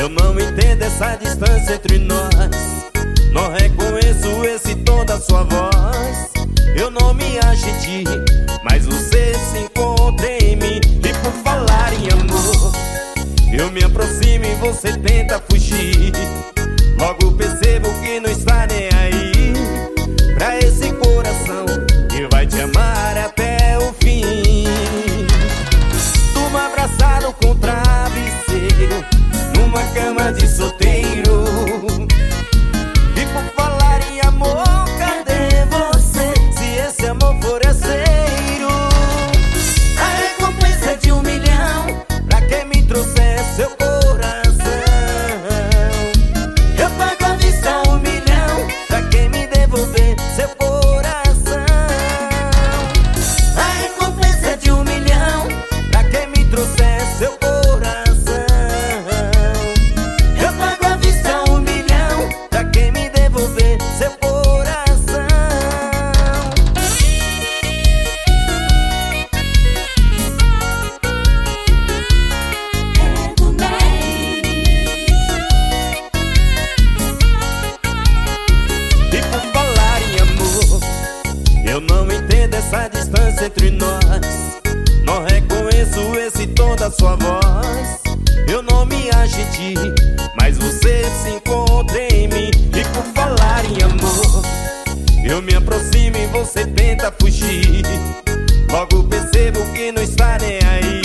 Eu não entendo essa distância entre nós. Não reconheço esse tom da sua voz. Eu não me acho em ti, mas você se encontra em mim. E por falar em amor, eu me aproximo e você tenta fugir. Logo percebo que não está nem aí pra esse coração que vai te amar até o fim. Durma abraçado com travesseiro numa cama de solteiro. E por falar em amor, cadê você? Se esse amor for aceiro, a recompensa é de 1 milhão pra quem me trouxer seu coração. Eu pago à vista 1 milhão pra quem me devolver seu coração. A recompensa é de 1 milhão pra quem me trouxer seu coração. Eu pago à vista 1 milhão pra quem me devolver seu coração. E por falar em amor, eu não entendo essa distância entre nós. Não reconheço esse tom da sua voz. Eu não me acho em ti, mas você se encontra em mim. E por falar em amor, eu me aproximo e você tenta fugir. Logo percebo que não está nem aí